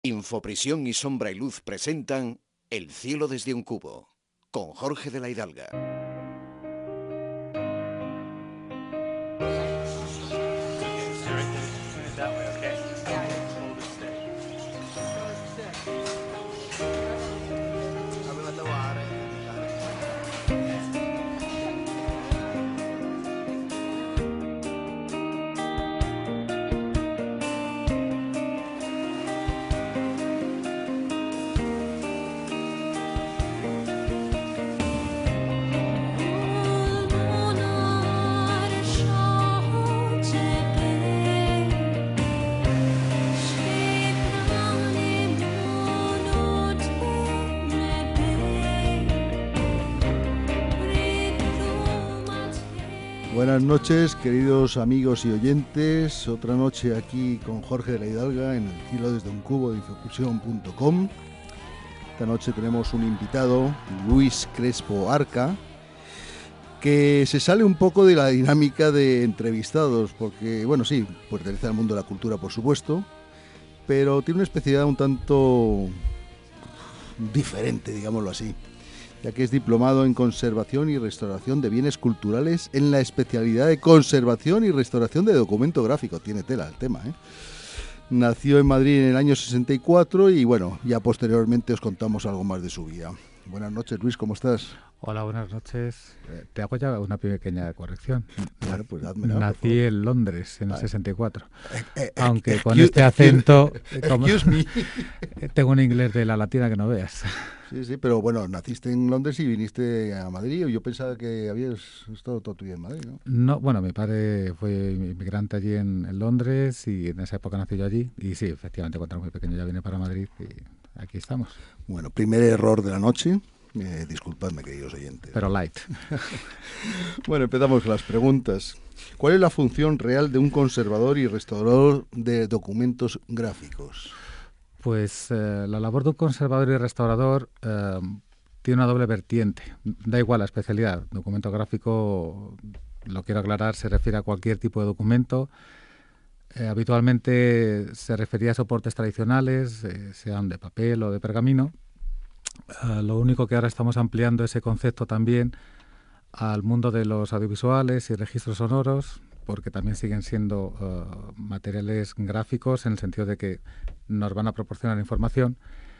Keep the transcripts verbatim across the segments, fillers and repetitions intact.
Infoprisión y Sombra y Luz presentan El cielo desde un cubo, con Jorge de la Hidalga. Buenas noches, queridos amigos y oyentes. Otra noche aquí con Jorge de la Hidalga en El cielo desde un cubo de infoprisión punto com. Esta noche tenemos un invitado, Luis Crespo Arca, que se sale un poco de la dinámica de entrevistados, porque, bueno, sí, pertenece al mundo de la cultura, por supuesto, pero tiene una especialidad un tanto diferente, digámoslo así, ya que es diplomado en Conservación y Restauración de Bienes Culturales en la especialidad de Conservación y Restauración de Documento Gráfico. Tiene tela el tema, ¿eh? Nació en Madrid en el año sesenta y cuatro y, bueno, ya posteriormente os contamos algo más de su vida. Buenas noches, Luis, ¿cómo estás? Hola, buenas noches. Eh, te hago ya una pequeña corrección. Bueno, pues házmela, Nací en Londres en el sesenta y cuatro. Eh, eh, Aunque eh, con excuse, este acento excuse, como, excuse me. tengo un inglés de la latina que no veas. Sí, sí, pero bueno, naciste en Londres y viniste a Madrid. Yo pensaba que habías estado toda tu vida en Madrid, ¿no? No, bueno, mi padre fue inmigrante allí en, en Londres y en esa época nací yo allí. Y sí, efectivamente, cuando era muy pequeño ya vine para Madrid y aquí estamos. Bueno, primer error de la noche. Eh, disculpadme, queridos oyentes. Pero light. Bueno, empezamos con las preguntas. ¿Cuál es la función real de un conservador y restaurador de documentos gráficos? Pues eh, la labor de un conservador y restaurador eh, tiene una doble vertiente. Da igual la especialidad. Documento gráfico, lo quiero aclarar, se refiere a cualquier tipo de documento. Eh, habitualmente se refería a soportes tradicionales, eh, sean de papel o de pergamino. Uh, lo único que ahora estamos ampliando ese concepto también al mundo de los audiovisuales y registros sonoros, porque también siguen siendo uh, materiales gráficos en el sentido de que nos van a proporcionar información.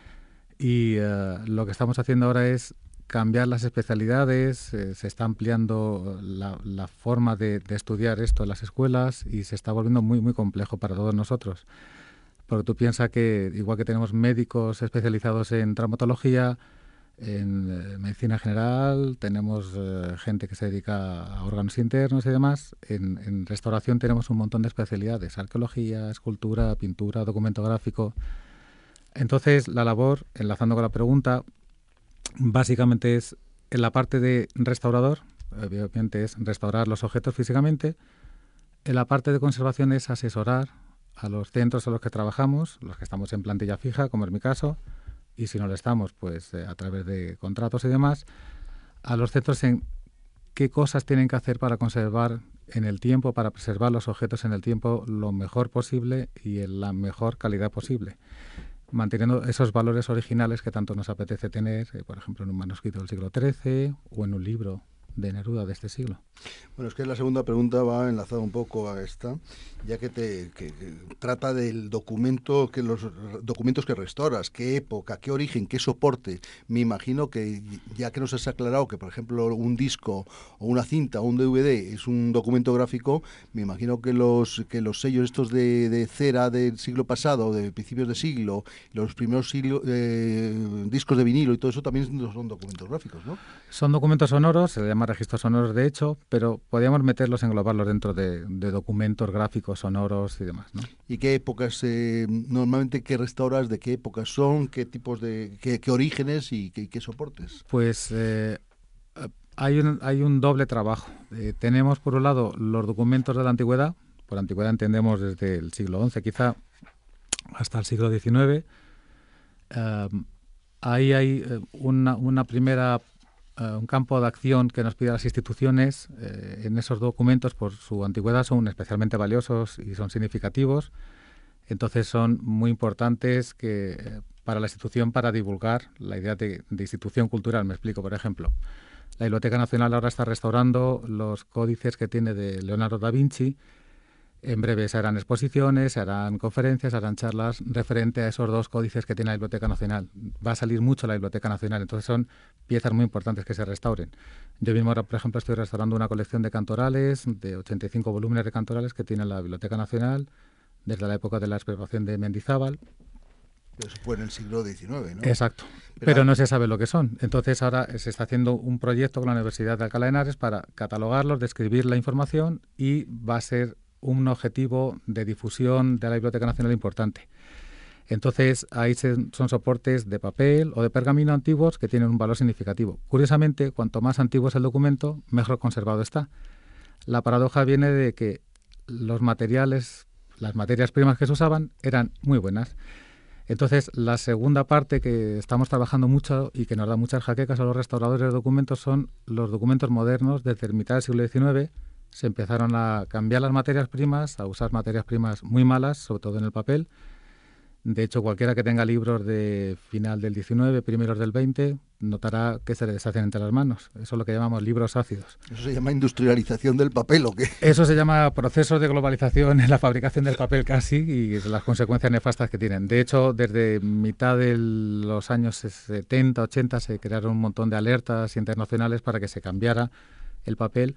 Y uh, lo que estamos haciendo ahora es cambiar las especialidades, eh, se está ampliando la, la forma de, de estudiar esto en las escuelas y se está volviendo muy, muy complejo para todos nosotros. Porque tú piensas que, igual que tenemos médicos especializados en traumatología, en eh, medicina general, tenemos eh, gente que se dedica a órganos internos y demás, en, en restauración tenemos un montón de especialidades, arqueología, escultura, pintura, documento gráfico. Entonces, la labor, enlazando con la pregunta, básicamente es en la parte de restaurador, obviamente es restaurar los objetos físicamente, en la parte de conservación es asesorar a los centros a los que trabajamos, los que estamos en plantilla fija, como es mi caso, y si no lo estamos, pues eh, a través de contratos y demás, a los centros en qué cosas tienen que hacer para conservar en el tiempo, para preservar los objetos en el tiempo lo mejor posible y en la mejor calidad posible, manteniendo esos valores originales que tanto nos apetece tener, eh, por ejemplo, en un manuscrito del siglo trece o en un libro de Neruda de este siglo. Bueno, es que la segunda pregunta va enlazada un poco a esta, ya que te que, que trata del documento, que los documentos que restauras, qué época, qué origen, qué soporte. Me imagino que ya que nos has aclarado que, por ejemplo, un disco o una cinta o un D V D es un documento gráfico, me imagino que los que los sellos estos de, de cera del siglo pasado, de principios de siglo, los primeros siglo, eh, discos de vinilo y todo eso también son documentos gráficos, ¿no? Son documentos sonoros, se le llama registros sonoros de hecho, pero podríamos meterlos, englobarlos dentro de, de documentos gráficos, sonoros y demás, ¿no? ¿Y qué épocas, eh, normalmente, qué restauras, de qué épocas son, qué tipos de, qué, qué orígenes y qué, qué soportes? Pues eh, hay, un, hay un doble trabajo. Eh, tenemos, por un lado, los documentos de la antigüedad. Por antigüedad entendemos desde el siglo once, quizá, hasta el siglo diecinueve. Eh, ahí hay una, una primera... Uh, un campo de acción que nos pide las instituciones eh, en esos documentos, por su antigüedad, son especialmente valiosos y son significativos. Entonces son muy importantes que eh, para la institución para divulgar la idea de, de institución cultural. Me explico, por ejemplo. La Biblioteca Nacional ahora está restaurando los códices que tiene de Leonardo da Vinci. En breve se harán exposiciones, se harán conferencias, se harán charlas referente a esos dos códices que tiene la Biblioteca Nacional. Va a salir mucho la Biblioteca Nacional, entonces son piezas muy importantes que se restauren. Yo mismo ahora, por ejemplo, estoy restaurando una colección de cantorales, de ochenta y cinco volúmenes de cantorales que tiene la Biblioteca Nacional desde la época de la exploración de Mendizábal. Eso fue en el siglo diecinueve, ¿no? Exacto, pero, pero no se sabe lo que son. Entonces ahora se está haciendo un proyecto con la Universidad de Alcalá de Henares para catalogarlos, describir la información y va a ser un objetivo de difusión de la Biblioteca Nacional importante. Entonces, ahí se, son soportes de papel o de pergamino antiguos que tienen un valor significativo. Curiosamente, cuanto más antiguo es el documento, mejor conservado está. La paradoja viene de que los materiales, las materias primas que se usaban eran muy buenas. Entonces, la segunda parte que estamos trabajando mucho y que nos da muchas jaquecas a los restauradores de documentos son los documentos modernos desde mitad del siglo diecinueve. Se empezaron a cambiar las materias primas, a usar materias primas muy malas, sobre todo en el papel. De hecho, cualquiera que tenga libros de final del diecinueve, primeros del veinte, notará que se le deshacen entre las manos. Eso es lo que llamamos libros ácidos. ¿Eso se llama industrialización del papel o qué? Eso se llama procesos de globalización en la fabricación del papel casi y las consecuencias nefastas que tienen. De hecho, desde mitad de los años setenta, ochenta se crearon un montón de alertas internacionales para que se cambiara el papel.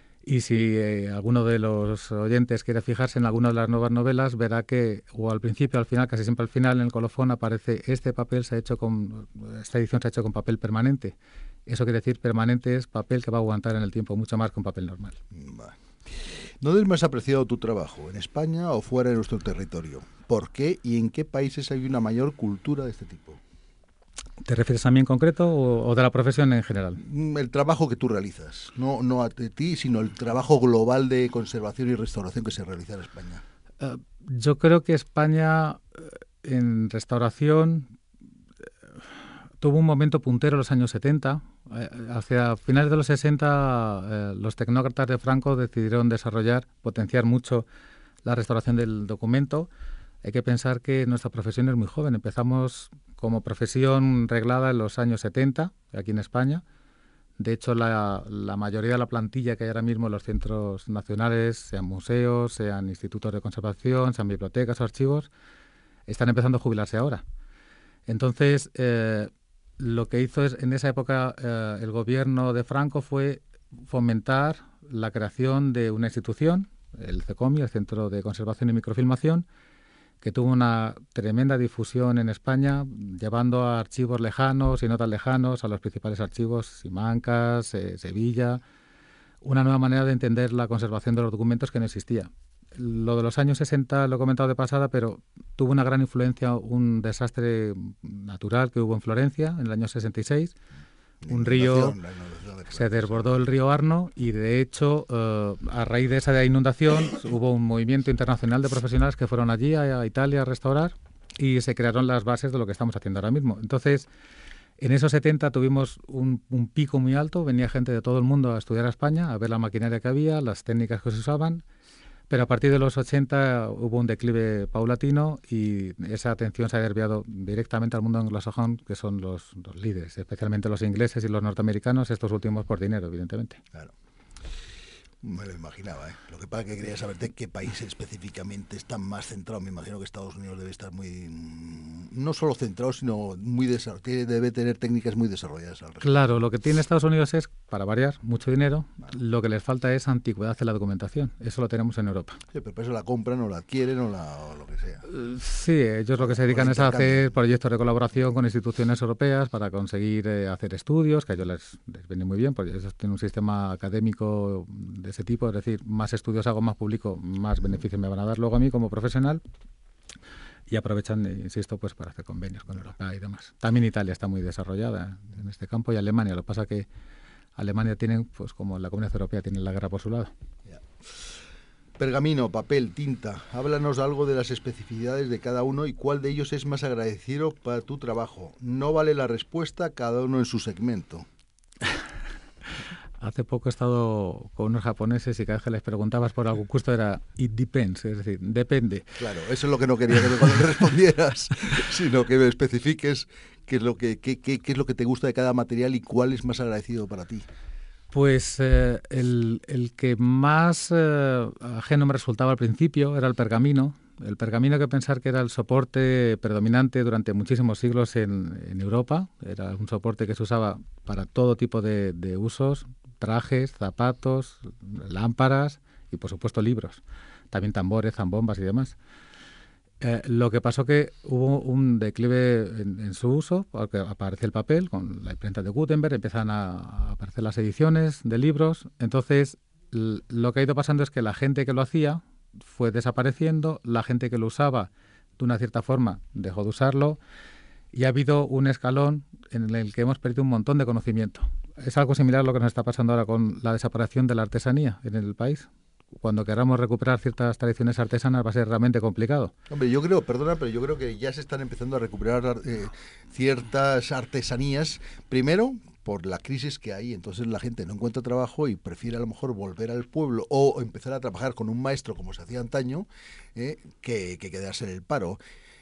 Y si eh, alguno de los oyentes quiere fijarse en alguna de las nuevas novelas, verá que, o al principio, al final, casi siempre al final, en el colofón aparece este papel se ha hecho con, esta edición se ha hecho con papel permanente. Eso quiere decir permanente es papel que va a aguantar en el tiempo, mucho más que un papel normal. Vale. ¿Dónde es más apreciado tu trabajo? ¿En España o fuera de nuestro territorio? ¿Por qué y en qué países hay una mayor cultura de este tipo? ¿Te refieres a mí en concreto o, o de la profesión en general? El trabajo que tú realizas, no, no a ti, sino el trabajo global de conservación y restauración que se realiza en España. Uh, yo creo que España uh, en restauración uh, tuvo un momento puntero en los años setenta. Uh, hacia finales de los sesenta uh, los tecnócratas de Franco decidieron desarrollar, potenciar mucho la restauración del documento. Hay que pensar que nuestra profesión es muy joven. Empezamos como profesión reglada en los años setenta, aquí en España. De hecho, la, la mayoría de la plantilla que hay ahora mismo en los centros nacionales, sean museos, sean institutos de conservación, sean bibliotecas o archivos, están empezando a jubilarse ahora. Entonces, eh, lo que hizo es, en esa época eh, el gobierno de Franco fue fomentar la creación de una institución, el CECOMI, el Centro de Conservación y Microfilmación, que tuvo una tremenda difusión en España, llevando a archivos lejanos y no tan lejanos, a los principales archivos, Simancas, eh, Sevilla, una nueva manera de entender la conservación de los documentos que no existía. Lo de los años sesenta lo he comentado de pasada, pero tuvo una gran influencia un desastre natural que hubo en Florencia en el año sesenta y seis. Un río, se desbordó el río Arno y de hecho eh, a raíz de esa inundación hubo un movimiento internacional de profesionales que fueron allí a, a Italia a restaurar y se crearon las bases de lo que estamos haciendo ahora mismo. Entonces, en esos setenta tuvimos un, un pico muy alto, venía gente de todo el mundo a estudiar a España, a ver la maquinaria que había, las técnicas que se usaban, pero a partir de los ochenta hubo un declive paulatino y esa atención se ha desviado directamente al mundo anglosajón, que son los, los líderes, especialmente los ingleses y los norteamericanos, estos últimos por dinero, evidentemente. Claro. Me lo imaginaba, ¿eh? Lo que pasa es que quería saber de qué país específicamente están más centrados. Me imagino que Estados Unidos debe estar muy, no solo centrado, sino muy desarrollado, debe tener técnicas muy desarrolladas al respecto. Claro, lo que tiene Estados Unidos es, para variar, mucho dinero. Vale. Lo que les falta es antigüedad en la documentación. Eso lo tenemos en Europa. Sí, pero por eso la compran o la adquieren o, la, o lo que sea. Uh, sí, ellos lo que se dedican es a hacer proyectos de colaboración con instituciones europeas para conseguir eh, hacer estudios, que a ellos les, les viene muy bien, porque ellos tienen un sistema académico de ese tipo, es decir, más estudios hago, más publico, más beneficios me van a dar luego a mí como profesional, y aprovechan, insisto, pues para hacer convenios con Europa y demás. También Italia está muy desarrollada en este campo y Alemania. Lo que pasa que Alemania tiene, pues como la Comunidad Europea tiene la guerra por su lado. Yeah. Pergamino, papel, tinta. Háblanos algo de las especificidades de cada uno y cuál de ellos es más agradecido para tu trabajo. No vale la respuesta, cada uno en su segmento. Hace poco he estado con unos japoneses y cada vez que les preguntabas por algún gusto era it depends, es decir, depende. Claro, eso es lo que no quería que me respondieras, sino que me especifiques qué es lo que qué, qué, qué es lo que te gusta de cada material y cuál es más agradecido para ti. Pues eh, el, el que más eh, ajeno me resultaba al principio era el pergamino. El pergamino, hay que pensar que era el soporte predominante durante muchísimos siglos en, en Europa. Era un soporte que se usaba para todo tipo de, de usos, trajes, zapatos, lámparas y, por supuesto, libros. También tambores, zambombas y demás. Eh, lo que pasó que hubo un declive en, en su uso, porque aparece el papel, con la imprenta de Gutenberg, empiezan a, a aparecer las ediciones de libros. Entonces, l- lo que ha ido pasando es que la gente que lo hacía fue desapareciendo, la gente que lo usaba, de una cierta forma, dejó de usarlo, y ha habido un escalón en el que hemos perdido un montón de conocimiento. Es algo similar a lo que nos está pasando ahora con la desaparición de la artesanía en el país. Cuando queramos recuperar ciertas tradiciones artesanas va a ser realmente complicado. Hombre, yo creo, perdona, pero yo creo que ya se están empezando a recuperar eh, ciertas artesanías, primero por la crisis que hay, entonces la gente no encuentra trabajo y prefiere a lo mejor volver al pueblo o empezar a trabajar con un maestro como se hacía antaño, eh, que, que quedarse en el paro.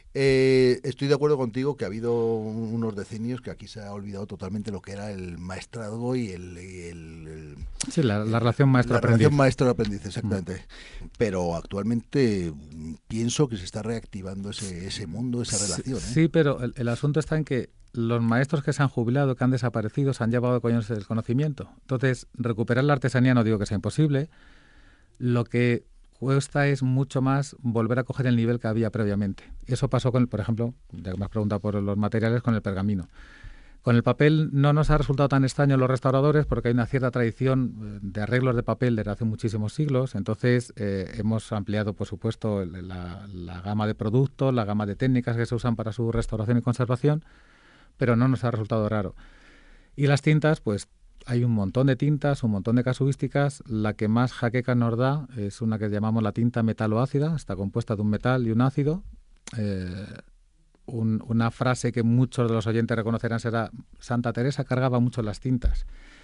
Eh, estoy de acuerdo contigo que ha habido unos decenios que aquí se ha olvidado totalmente lo que era el maestrazgo y el... y el, el sí, la, la el, relación maestro-aprendiz. La relación maestro-aprendiz, exactamente. Mm. Pero actualmente pienso que se está reactivando ese, ese mundo, esa relación. Sí, ¿eh? Sí, pero el, el asunto está en que los maestros que se han jubilado, que han desaparecido, se han llevado de coños el conocimiento. Entonces, recuperar la artesanía no digo que sea imposible. Lo que cuesta es mucho más volver a coger el nivel que había previamente. Eso pasó con, el, por ejemplo, ya que me has preguntado por los materiales, con el pergamino. Con el papel no nos ha resultado tan extraño a los restauradores porque hay una cierta tradición de arreglos de papel desde hace muchísimos siglos. Entonces eh, hemos ampliado, por supuesto, la, la gama de productos, la gama de técnicas que se usan para su restauración y conservación, pero no nos ha resultado raro. Y las tintas, pues hay un montón de tintas, un montón de casuísticas. La que más jaqueca nos da es una que llamamos la tinta metaloácida. Está compuesta de un metal y un ácido. Eh, un, una frase que muchos de los oyentes reconocerán será: Santa Teresa cargaba mucho las tintas.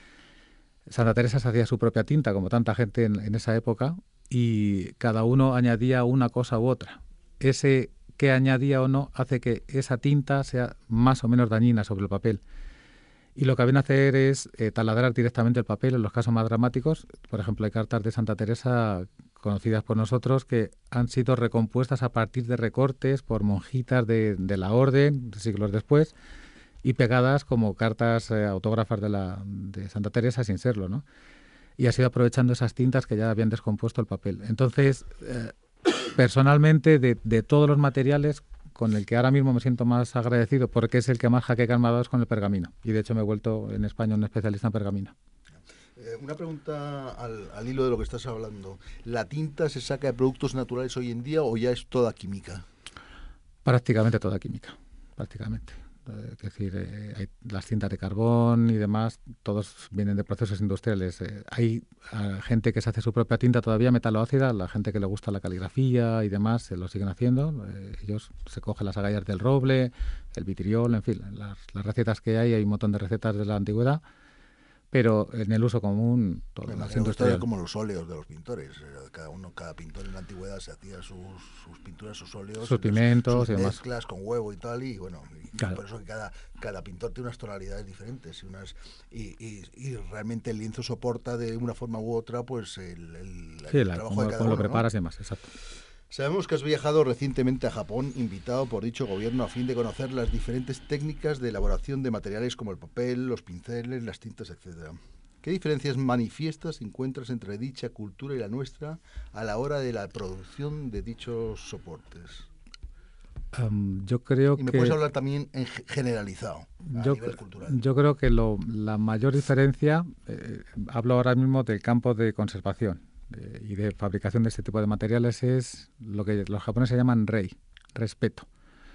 Santa Teresa se hacía su propia tinta, como tanta gente en, en esa época, y cada uno añadía una cosa u otra. Ese que añadía o no hace que esa tinta sea más o menos dañina sobre el papel. Y lo que habían hacer es eh, taladrar directamente el papel en los casos más dramáticos. Por ejemplo, hay cartas de Santa Teresa conocidas por nosotros que han sido recompuestas a partir de recortes por monjitas de, de la orden, siglos después, y pegadas como cartas eh, autógrafas de, la, de Santa Teresa sin serlo, ¿no? Y ha sido aprovechando esas tintas que ya habían descompuesto el papel. Entonces, eh, personalmente, de, de todos los materiales, con el que ahora mismo me siento más agradecido porque es el que más jaqueca me ha dado es con el pergamino. Y de hecho me he vuelto en España un especialista en pergamino. Eh, una pregunta al, al hilo de lo que estás hablando. ¿La tinta se saca de productos naturales hoy en día o ya es toda química? Prácticamente toda química, prácticamente. Eh, es decir, eh, hay las tintas de carbón y demás, todos vienen de procesos industriales. Eh, hay uh, gente que se hace su propia tinta todavía metaloácida, la gente que le gusta la caligrafía y demás, se lo siguen haciendo. Eh, ellos se cogen las agallas del roble, el vitriol, en fin, las, las recetas que hay, hay un montón de recetas de la antigüedad, pero en el uso común, todo bueno, es industrial. Como los óleos de los pintores. Cada uno, cada pintor en la antigüedad se hacía sus, sus pinturas, sus óleos, sus pigmentos sus y demás. mezclas con huevo y tal, y bueno, y claro. Por eso que cada, cada pintor tiene unas tonalidades diferentes y unas y, y, y realmente el lienzo soporta de una forma u otra pues el, el, sí, el la, trabajo como, de cada como uno, lo preparas ¿no? y demás, exacto. Sabemos que has viajado recientemente a Japón, invitado por dicho gobierno a fin de conocer las diferentes técnicas de elaboración de materiales como el papel, los pinceles, las tintas, etcétera. ¿Qué diferencias manifiestas encuentras entre dicha cultura y la nuestra a la hora de la producción de dichos soportes? Um, yo creo y me que... puedes hablar también en generalizado, a yo, nivel cultural. Yo creo que lo, la mayor diferencia, eh, hablo ahora mismo del campo de conservación eh, y de fabricación de este tipo de materiales, es lo que los japoneses llaman rei, respeto.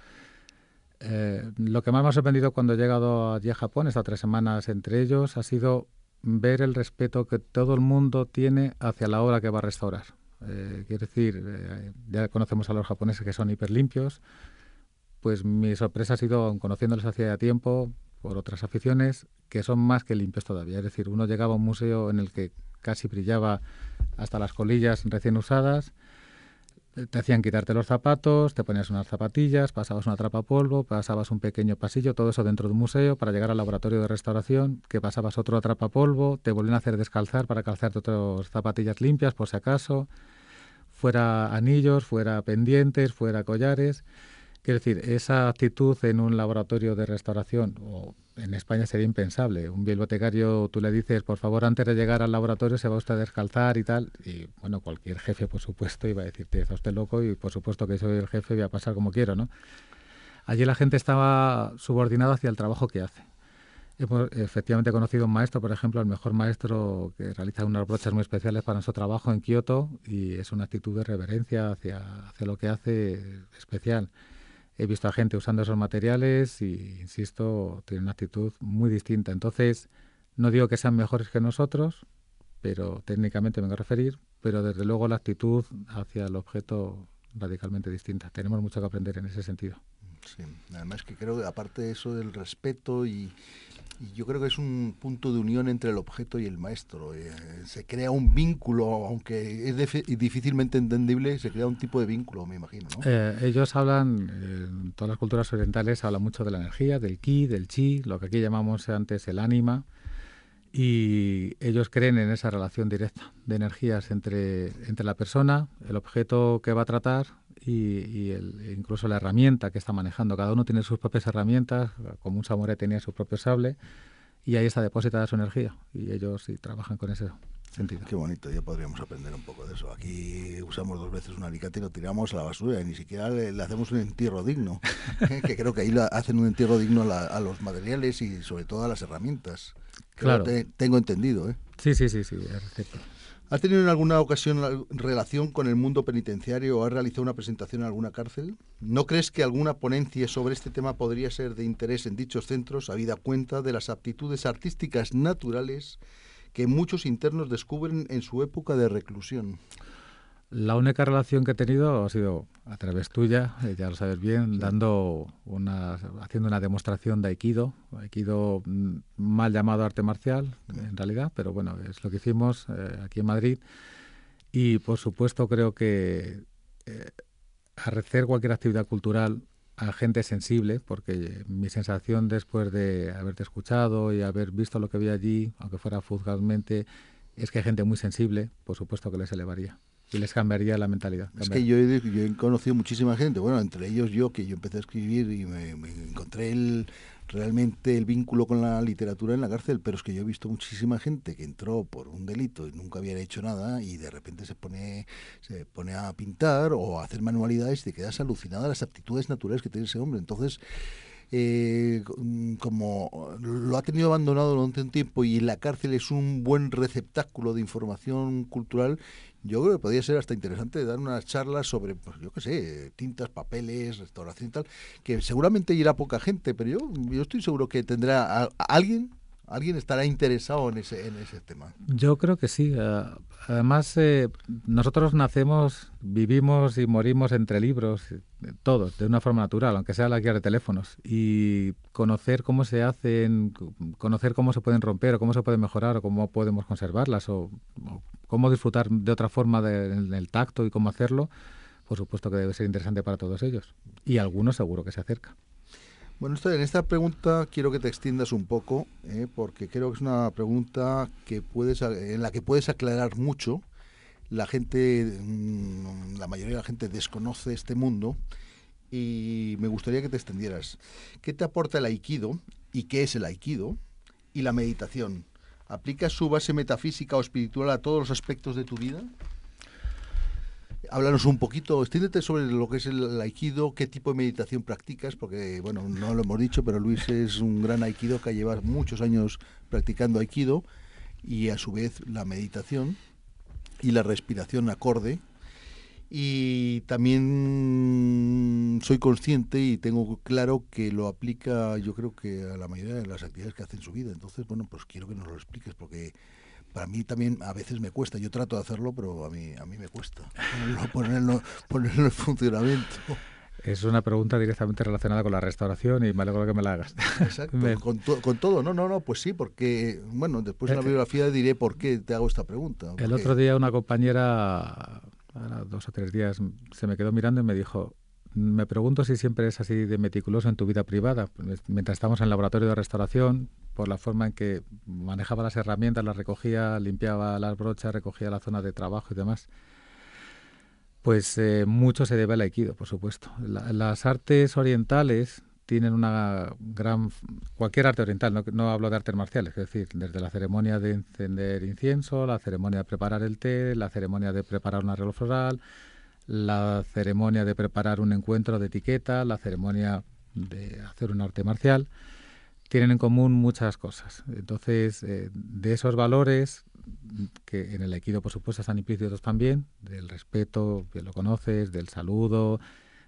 Eh, lo que más me ha sorprendido cuando he llegado allí a Japón, he estado tres semanas entre ellos, ha sido ver el respeto que todo el mundo tiene hacia la obra que va a restaurar. Eh, quiero decir, eh, ya conocemos a los japoneses que son hiper limpios, pues mi sorpresa ha sido, conociéndoles hacía tiempo, por otras aficiones, que son más que limpios todavía. Es decir, uno llegaba a un museo en el que casi brillaba hasta las colillas recién usadas, te hacían quitarte los zapatos, te ponías unas zapatillas, pasabas una atrapapolvo, pasabas un pequeño pasillo, todo eso dentro de un museo para llegar al laboratorio de restauración, que pasabas otro atrapapolvo, te volvían a hacer descalzar para calzarte otras zapatillas limpias por si acaso, fuera anillos, fuera pendientes, fuera collares. Quiero decir, esa actitud en un laboratorio de restauración, o en España sería impensable. Un bibliotecario, tú le dices, por favor, antes de llegar al laboratorio se va usted a descalzar y tal. Y bueno, cualquier jefe, por supuesto, iba a decirte, está usted loco y por supuesto que soy el jefe, voy a pasar como quiero, ¿no? Allí la gente estaba subordinada hacia el trabajo que hace. Hemos efectivamente conocido un maestro, por ejemplo, el mejor maestro que realiza unas brochas muy especiales para nuestro trabajo en Kioto, y es una actitud de reverencia hacia, hacia lo que hace especial. He visto a gente usando esos materiales y, insisto, tiene una actitud muy distinta. Entonces, no digo que sean mejores que nosotros, pero técnicamente me voy a referir, pero desde luego la actitud hacia el objeto radicalmente distinta. Tenemos mucho que aprender en ese sentido. Sí, además que creo que aparte de eso del respeto y, y yo creo que es un punto de unión entre el objeto y el maestro. Eh, se crea un vínculo, aunque es dif- difícilmente entendible, se crea un tipo de vínculo, me imagino, ¿no? Eh, ellos hablan, eh, en todas las culturas orientales hablan mucho de la energía, del ki, del chi, lo que aquí llamamos antes el ánima, y ellos creen en esa relación directa de energías entre, entre la persona, el objeto que va a tratar y, y el, incluso la herramienta que está manejando. Cada uno tiene sus propias herramientas, como un samurái tenía su propio sable, y ahí está depositada su energía, y ellos sí trabajan con ese sentido. Qué bonito, ya podríamos aprender un poco de eso. Aquí usamos dos veces un alicate y lo tiramos a la basura y ni siquiera le, le hacemos un entierro digno, ¿eh? Que creo que ahí la, hacen un entierro digno a, la, a los materiales y sobre todo a las herramientas. Creo Claro. que te, tengo entendido, ¿eh? Sí, sí, sí, sí, es cierto. ¿Has tenido en alguna ocasión la relación con el mundo penitenciario o has realizado una presentación en alguna cárcel? ¿No crees que alguna ponencia sobre este tema podría ser de interés en dichos centros, habida cuenta de las aptitudes artísticas naturales que muchos internos descubren en su época de reclusión? La única relación que he tenido ha sido a través tuya, eh, ya lo sabes bien, Sí. dando una, haciendo una demostración de Aikido, Aikido mm, mal llamado arte marcial, Sí. en realidad, pero bueno, es lo que hicimos eh, aquí en Madrid. Y por supuesto creo que eh, hacer cualquier actividad cultural a gente sensible, porque mi sensación después de haberte escuchado y haber visto lo que vi allí, aunque fuera fugazmente, es que hay gente muy sensible, por supuesto que les elevaría. Y les cambiaría la mentalidad. Es Cambiar. que yo he, yo he conocido muchísima gente, bueno, entre ellos yo, que yo empecé a escribir y me, me encontré el, realmente el vínculo con la literatura en la cárcel, pero es que yo he visto muchísima gente que entró por un delito y nunca había hecho nada y de repente se pone, se pone a pintar o a hacer manualidades y te quedas alucinada de las aptitudes naturales que tiene ese hombre. Entonces, Eh, como lo ha tenido abandonado durante un tiempo y la cárcel es un buen receptáculo de información cultural, yo creo que podría ser hasta interesante dar unas charlas sobre, pues yo qué sé, tintas, papeles, restauración y tal, que seguramente irá poca gente, pero yo, yo estoy seguro que tendrá a, a alguien, alguien estará interesado en ese, en ese tema. Yo creo que sí. Uh, además, eh, nosotros nacemos, vivimos y morimos entre libros, todos, de una forma natural, aunque sea la guía de teléfonos. Y conocer cómo se hacen, conocer cómo se pueden romper, o cómo se pueden mejorar, o cómo podemos conservarlas, o, o cómo disfrutar de otra forma del de, tacto y cómo hacerlo, por supuesto que debe ser interesante para todos ellos. Y algunos seguro que se acerca. Bueno, en esta pregunta quiero que te extiendas un poco, ¿eh? Porque creo que es una pregunta que puedes, en la que puedes aclarar mucho. La gente, la mayoría de la gente desconoce este mundo y me gustaría que te extendieras. ¿Qué te aporta el Aikido y qué es el Aikido? Y la meditación, ¿aplicas su base metafísica o espiritual a todos los aspectos de tu vida? Háblanos un poquito, extiéndete sobre lo que es el Aikido, qué tipo de meditación practicas, porque, bueno, no lo hemos dicho, pero Luis es un gran Aikido que lleva muchos años practicando Aikido y a su vez la meditación y la respiración acorde. Y también soy consciente y tengo claro que lo aplica, yo creo que a la mayoría de las actividades que hace en su vida. Entonces, bueno, pues quiero que nos lo expliques porque para mí también a veces me cuesta. Yo trato de hacerlo, pero a mí a mí me cuesta ponerlo, ponerlo, ponerlo en funcionamiento. Es una pregunta directamente relacionada con la restauración y me alegro que me la hagas. Exacto, me... con, to con todo. No, no, no, pues sí, porque, bueno, después en la biografía diré por qué te hago esta pregunta. El otro día una compañera, ahora dos o tres días, se me quedó mirando y me dijo, me pregunto si siempre es así de meticuloso en tu vida privada. Mientras estamos en el laboratorio de restauración, por la forma en que manejaba las herramientas, las recogía, limpiaba las brochas, recogía la zona de trabajo y demás. Pues eh, mucho se debe al aikido, por supuesto. La, las artes orientales tienen una gran... Cualquier arte oriental, no, no hablo de artes marciales, es decir, desde la ceremonia de encender incienso, la ceremonia de preparar el té, la ceremonia de preparar un arreglo floral, la ceremonia de preparar un encuentro de etiqueta, la ceremonia de hacer un arte marcial, tienen en común muchas cosas. Entonces, eh, de esos valores, que en el aikido, por supuesto, están implícitos también, del respeto, que lo conoces, del saludo,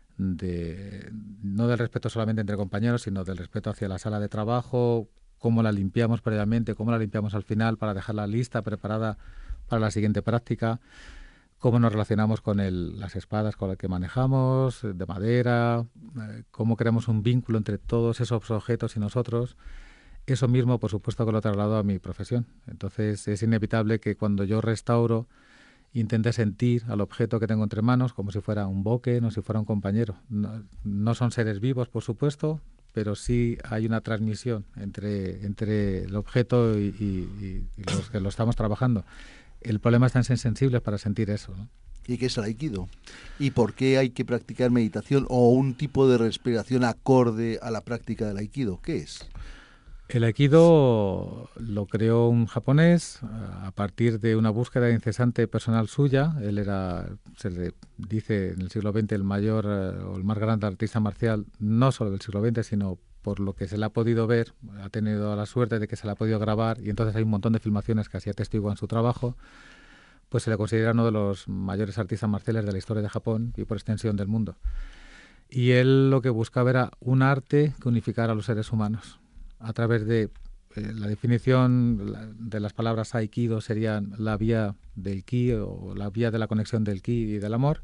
de no del respeto solamente entre compañeros, sino del respeto hacia la sala de trabajo, cómo la limpiamos previamente, cómo la limpiamos al final para dejarla lista, preparada para la siguiente práctica, cómo nos relacionamos con el, las espadas con las que manejamos, de madera, eh, cómo creamos un vínculo entre todos esos objetos y nosotros. Eso mismo, por supuesto, que lo he trasladado a mi profesión. Entonces, es inevitable que cuando yo restauro intente sentir al objeto que tengo entre manos como si fuera un boque, no si fuera un compañero. No, no son seres vivos, por supuesto, pero sí hay una transmisión entre, entre el objeto y, y, y los que lo estamos trabajando. El problema es tan sensibles para sentir eso, ¿no? ¿Y qué es el aikido? ¿Y por qué hay que practicar meditación o un tipo de respiración acorde a la práctica del aikido? ¿Qué es? El aikido lo creó un japonés a partir de una búsqueda incesante personal suya. Él era, se le dice en el siglo veinte, el mayor o el más grande artista marcial, no solo del siglo veinte, sino por lo que se le ha podido ver. Ha tenido la suerte de que se le ha podido grabar y entonces hay un montón de filmaciones que así atestiguan su trabajo. Pues se le considera uno de los mayores artistas marciales de la historia de Japón y por extensión del mundo. Y él lo que buscaba era un arte que unificara a los seres humanos. A través de eh, la definición de las palabras aikido serían la vía del ki o la vía de la conexión del ki y del amor.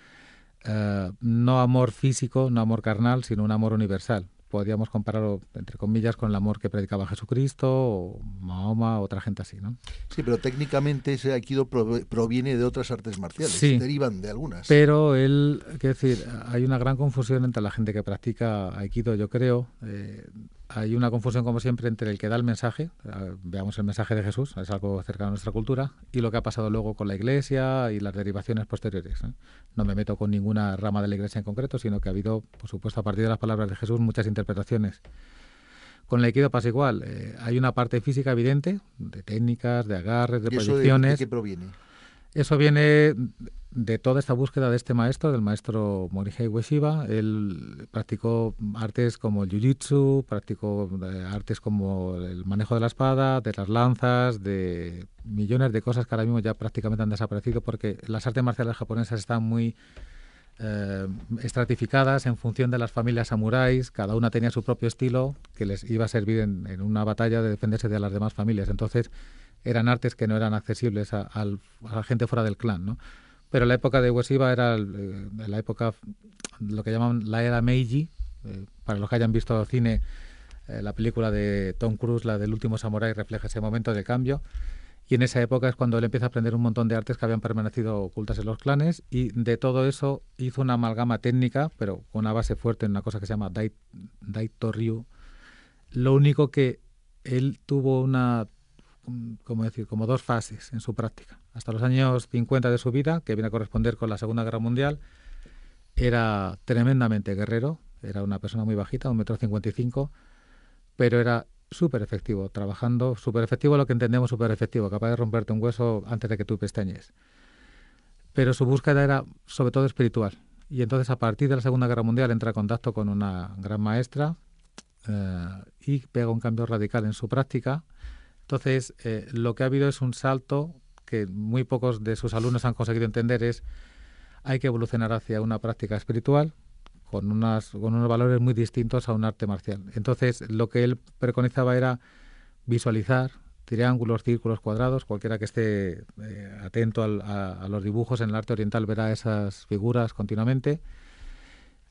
Eh, no amor físico, no amor carnal, sino un amor universal. Podríamos compararlo, entre comillas, con el amor que predicaba Jesucristo o Mahoma o otra gente así, ¿no? Sí, pero técnicamente ese aikido proviene de otras artes marciales, sí, derivan de algunas. Pero él, quiero decir, hay una gran confusión entre la gente que practica aikido, yo creo. Eh, hay una confusión, como siempre, entre el que da el mensaje, eh, veamos el mensaje de Jesús, es algo cercano a nuestra cultura, y lo que ha pasado luego con la Iglesia y las derivaciones posteriores, ¿eh? No me meto con ninguna rama de la Iglesia en concreto, sino que ha habido, por supuesto, a partir de las palabras de Jesús, muchas interpretaciones. Con el aikido pasa igual. Eh, hay una parte física evidente, de técnicas, de agarres, de ¿Y eso proyecciones. de, de qué proviene? Eso viene de toda esta búsqueda de este maestro, del maestro Morihei Ueshiba. Él practicó artes como el jiu-jitsu, practicó eh, artes como el manejo de la espada, de las lanzas, de millones de cosas que ahora mismo ya prácticamente han desaparecido porque las artes marciales japonesas están muy eh, estratificadas en función de las familias samuráis. Cada una tenía su propio estilo que les iba a servir en, en una batalla de defenderse de las demás familias. Entonces, eran artes que no eran accesibles a, a, a la gente fuera del clan, ¿no? Pero la época de Ueshiba era el, eh, la época, lo que llaman la era Meiji. Eh, para los que hayan visto cine, eh, la película de Tom Cruise, la del último samurái, refleja ese momento de cambio. Y en esa época es cuando él empieza a aprender un montón de artes que habían permanecido ocultas en los clanes, y de todo eso hizo una amalgama técnica, pero con una base fuerte en una cosa que se llama Dai, Daito Ryu. Lo único que él tuvo una... como decir, como dos fases en su práctica. Hasta los años cincuenta de su vida, que viene a corresponder con la Segunda Guerra Mundial, era tremendamente guerrero, era una persona muy bajita, un metro cincuenta y cinco, pero era súper efectivo, trabajando, súper efectivo lo que entendemos súper efectivo, capaz de romperte un hueso antes de que tú pestañees. Pero su búsqueda era sobre todo espiritual. Y entonces a partir de la Segunda Guerra Mundial entra en contacto con una gran maestra eh, y pega un cambio radical en su práctica. Entonces, eh, lo que ha habido es un salto que muy pocos de sus alumnos han conseguido entender, es hay que evolucionar hacia una práctica espiritual con, unas, con unos valores muy distintos a un arte marcial. Entonces, lo que él preconizaba era visualizar triángulos, círculos, cuadrados. Cualquiera que esté eh, atento al, a, a los dibujos en el arte oriental verá esas figuras continuamente.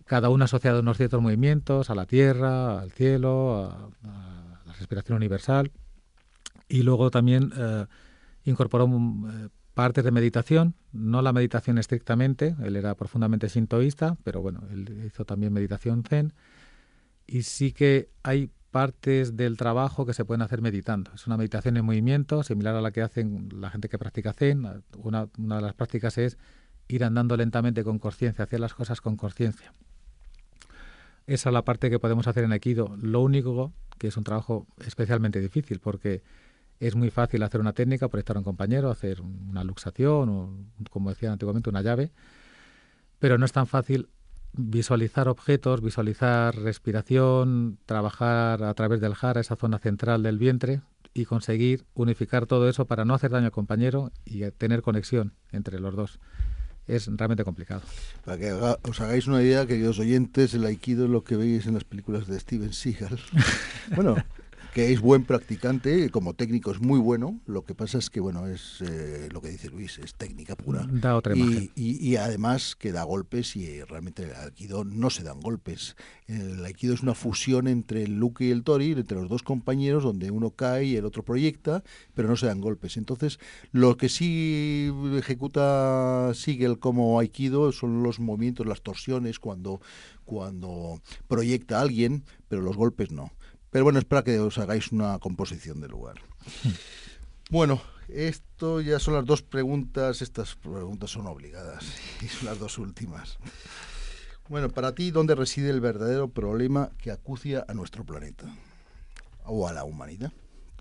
cada uno asociado a unos ciertos movimientos, a la tierra, al cielo, a, a la respiración universal. Y luego también eh, incorporó eh, partes de meditación, no la meditación estrictamente, él era profundamente sintoísta, pero bueno, él hizo también meditación zen, y sí que hay partes del trabajo que se pueden hacer meditando. Es una meditación en movimiento, similar a la que hacen la gente que practica zen. Una, una de las prácticas es ir andando lentamente con conciencia, hacer las cosas con conciencia. Esa es la parte que podemos hacer en Aikido. Lo único que es un trabajo especialmente difícil, porque es muy fácil hacer una técnica, proyectar a un compañero, hacer una luxación o, como decían antiguamente, una llave, pero no es tan fácil visualizar objetos, visualizar respiración, trabajar a través del jara, esa zona central del vientre, y conseguir unificar todo eso para no hacer daño al compañero y tener conexión entre los dos. Es realmente complicado. Para que haga, os hagáis una idea, queridos oyentes, el Aikido es lo que veis en las películas de Steven Seagal. Bueno, que es buen practicante, como técnico es muy bueno, lo que pasa es que, bueno, es eh, lo que dice Luis, es técnica pura. Da otra imagen. Y, y, y además que da golpes y eh, realmente el Aikido no se dan golpes. El Aikido es una fusión entre el Uke y el Tori, entre los dos compañeros, donde uno cae y el otro proyecta, pero no se dan golpes. Entonces, lo que sí ejecuta Siegel como Aikido son los movimientos, las torsiones, cuando, cuando proyecta a alguien, pero los golpes no. Pero bueno, es para que os hagáis una composición del lugar. Bueno, esto ya son las dos preguntas, estas preguntas son obligadas, y son las dos últimas. Bueno, para ti, ¿dónde reside el verdadero problema que acucia a nuestro planeta? O a la humanidad.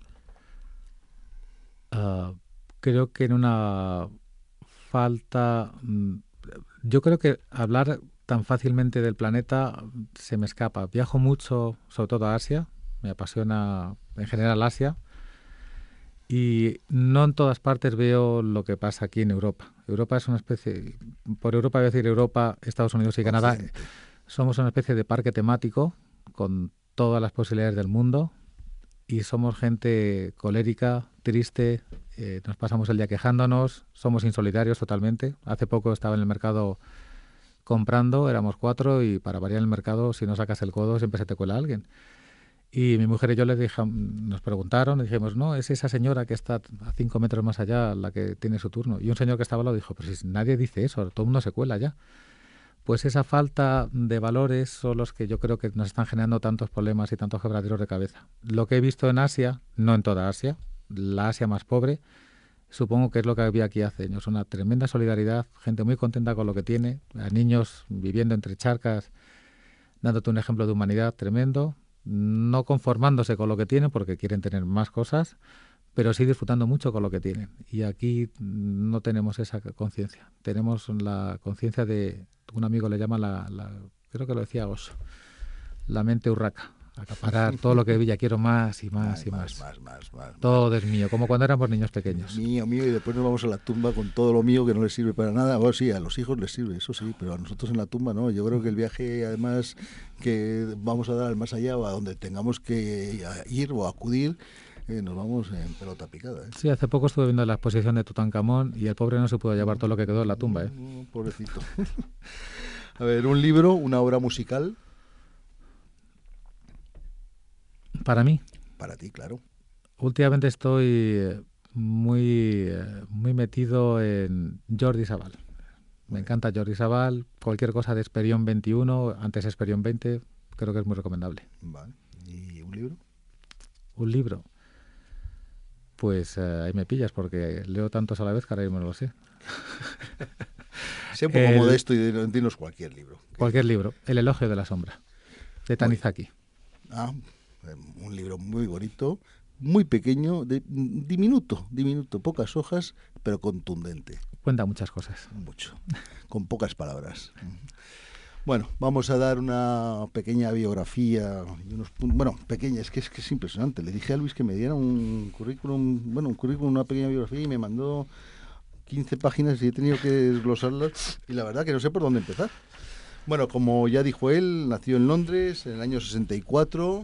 Uh, creo que en una falta... Yo creo que hablar tan fácilmente del planeta se me escapa. Viajo mucho, sobre todo a Asia. Me apasiona en general Asia, y no en todas partes veo lo que pasa aquí en Europa. Europa es una especie, por Europa voy a decir Europa, Estados Unidos y Canadá, somos una especie de parque temático con todas las posibilidades del mundo, y somos gente colérica, triste, eh, nos pasamos el día quejándonos, somos insolidarios totalmente. Hace poco estaba en el mercado comprando, éramos cuatro, y para variar el mercado, si no sacas el codo siempre se te cuela alguien. Y mi mujer y yo les dije, nos preguntaron, y dijimos, no, es esa señora que está a cinco metros más allá la que tiene su turno. Y un señor que estaba al lado dijo, pues si nadie dice eso, todo el mundo se cuela ya. Pues esa falta de valores son los que yo creo que nos están generando tantos problemas y tantos quebraderos de cabeza. Lo que he visto en Asia, no en toda Asia, la Asia más pobre, supongo que es lo que había aquí hace años, una tremenda solidaridad, gente muy contenta con lo que tiene, a niños viviendo entre charcas, dándote un ejemplo de humanidad tremendo, no conformándose con lo que tienen porque quieren tener más cosas, pero sí disfrutando mucho con lo que tienen. Y aquí no tenemos esa conciencia. Tenemos la conciencia de, un amigo le llama la, la creo que lo decía Oso, la mente urraca. Acaparar todo lo que vi, ya quiero más y más Ay, y más. Más, más, más, más. Todo es mío, como cuando éramos niños pequeños. Mío, mío, y después nos vamos a la tumba con todo lo mío que no les sirve para nada. Bueno, sí, a los hijos les sirve, eso sí, pero a nosotros en la tumba no. Yo creo que el viaje, además, que vamos a dar al más allá, o a donde tengamos que ir o acudir, eh, nos vamos en pelota picada. ¿eh? Sí, hace poco estuve viendo la exposición de Tutankamón y el pobre no se pudo llevar todo lo que quedó en la tumba. ¿eh? Oh, pobrecito. A ver, un libro, una obra musical. Para mí. Para ti, claro. Últimamente estoy muy, muy metido en Jordi Sabal. Me encanta Jordi Sabal. Cualquier cosa de Esperión veintiuno, antes Esperión veinte, creo que es muy recomendable. Vale. ¿Y un libro? Un libro. Pues eh, ahí me pillas porque leo tantos a la vez que ahora mismo no lo sé. Sé un poco El, modesto y dinos cualquier libro. Cualquier libro. El elogio de la sombra, de Tanizaki. Ah, un libro muy bonito, muy pequeño, de, diminuto, diminuto, pocas hojas, pero contundente. Cuenta muchas cosas. Mucho, con pocas palabras. Bueno, vamos a dar una pequeña biografía, y unos, bueno, pequeña, es que, es que es impresionante. Le dije a Luis que me diera un currículum, bueno, un currículum, una pequeña biografía, y me mandó quince páginas y he tenido que desglosarlas, y la verdad que no sé por dónde empezar. Bueno, como ya dijo él, nació en Londres en el año sesenta y cuatro.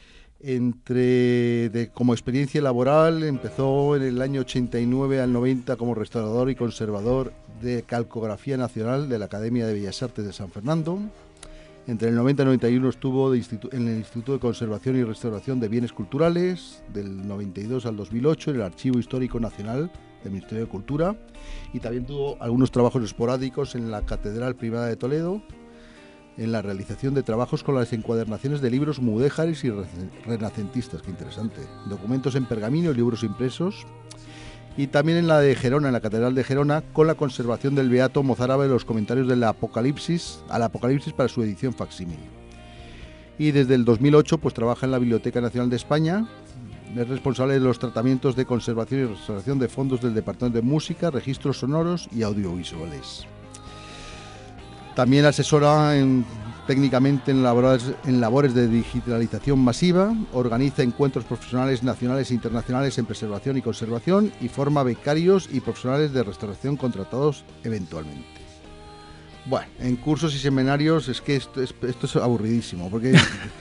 Entre de, como experiencia laboral empezó en el año ochenta y nueve al noventa como restaurador y conservador de calcografía nacional de la Academia de Bellas Artes de San Fernando. Entre el noventa y noventa y uno estuvo de en el Instituto de Conservación y Restauración de Bienes Culturales, del noventa y dos al dos mil ocho en el Archivo Histórico Nacional del Ministerio de Cultura, y también tuvo algunos trabajos esporádicos en la Catedral Privada de Toledo, en la realización de trabajos con las encuadernaciones de libros mudéjares y renacentistas, qué interesante, documentos en pergamino y libros impresos, y también en la de Gerona, en la Catedral de Gerona, con la conservación del Beato Mozárabe de los comentarios del Apocalipsis, al Apocalipsis para su edición facsímil. Y desde el dos mil ocho pues trabaja en la Biblioteca Nacional de España, es responsable de los tratamientos de conservación y restauración de fondos del Departamento de Música, Registros Sonoros y Audiovisuales. También asesora en, técnicamente en labores, en labores de digitalización masiva, organiza encuentros profesionales nacionales e internacionales en preservación y conservación y forma becarios y profesionales de restauración contratados eventualmente. Bueno, en cursos y seminarios es que esto es, esto es aburridísimo, porque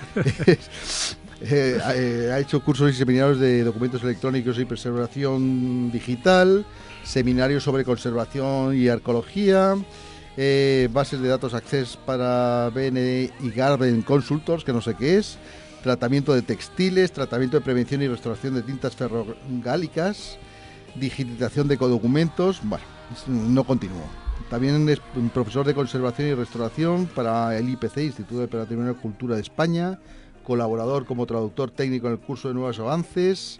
es, eh, eh, ha hecho cursos y seminarios de documentos electrónicos y preservación digital, seminarios sobre conservación y arqueología, Eh, bases de datos Access para B N y Garden Consultors, que no sé qué es, tratamiento de textiles, tratamiento de prevención y restauración de tintas ferrogálicas, digitalización de documentos. Bueno, no continúo. También es un profesor de conservación y restauración para el I P C, Instituto de Patrimonio y Cultura de España, colaborador como traductor técnico en el curso de Nuevos Avances.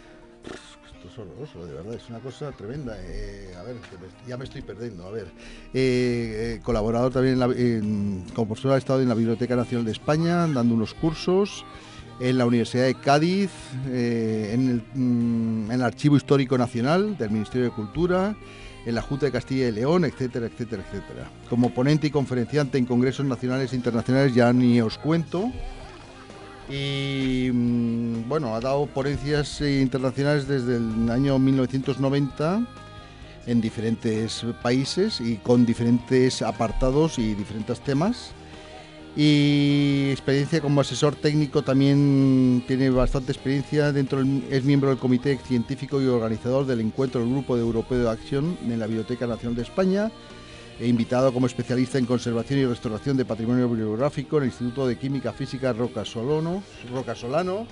Es horroroso, de verdad, es una cosa tremenda. Eh, a ver, ya me estoy perdiendo. A ver, eh, eh, colaborador también en la, en, como profesor ha estado en la Biblioteca Nacional de España, dando unos cursos en la Universidad de Cádiz, eh, en, el, mm, en el Archivo Histórico Nacional del Ministerio de Cultura, en la Junta de Castilla y León, etcétera, etcétera, etcétera. Como ponente y conferenciante en congresos nacionales e internacionales ya ni os cuento. Y bueno, ha dado ponencias internacionales desde el año mil novecientos noventa en diferentes países y con diferentes apartados y diferentes temas. Y experiencia como asesor técnico, también tiene bastante experiencia. Dentro del, es miembro del comité científico y organizador del encuentro del Grupo de Europeo de Acción en la Biblioteca Nacional de España. He invitado como especialista en conservación y restauración de patrimonio bibliográfico en el Instituto de Química Física Rocasolano. Rocasolano.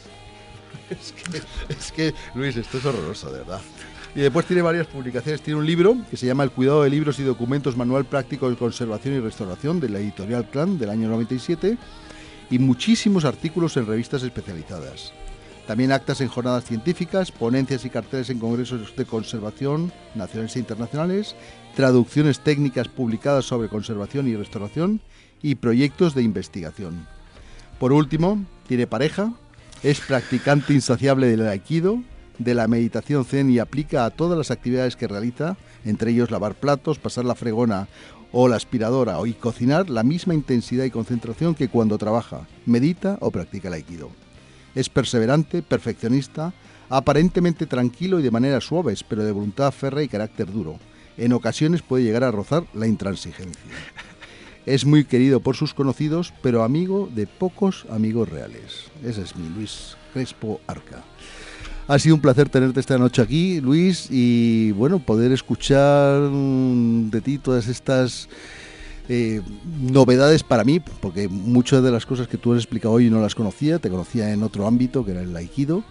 Es que, es que, Luis, esto es horroroso, de verdad. Y después tiene varias publicaciones. Tiene un libro que se llama El cuidado de libros y documentos, manual práctico de conservación y restauración, de la editorial Clan, del año noventa y siete, y muchísimos artículos en revistas especializadas. También actas en jornadas científicas, ponencias y carteles en congresos de conservación nacionales e internacionales, traducciones técnicas publicadas sobre conservación y restauración y proyectos de investigación. Por último, tiene pareja, es practicante insaciable del aikido, de la meditación zen y aplica a todas las actividades que realiza, entre ellos lavar platos, pasar la fregona o la aspiradora y cocinar, la misma intensidad y concentración que cuando trabaja, medita o practica el aikido. Es perseverante, perfeccionista, aparentemente tranquilo y de maneras suaves, pero de voluntad férrea y carácter duro. En ocasiones puede llegar a rozar la intransigencia. Es muy querido por sus conocidos, pero amigo de pocos amigos reales. Ese es mi Luis Crespo Arca. Ha sido un placer tenerte esta noche aquí, Luis, y bueno, poder escuchar de ti todas estas Eh, novedades para mí, porque muchas de las cosas que tú has explicado hoy no las conocía, te conocía en otro ámbito que era el aikido,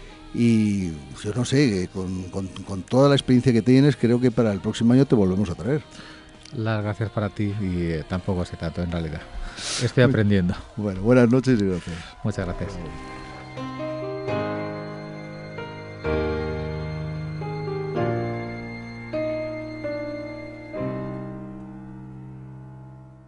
y yo no sé, con, con, con toda la experiencia que tienes, creo que para el próximo año te volvemos a traer. Las gracias para ti, y eh, tampoco sé tanto en realidad. Estoy aprendiendo. Bueno, buenas noches y gracias. Muchas gracias.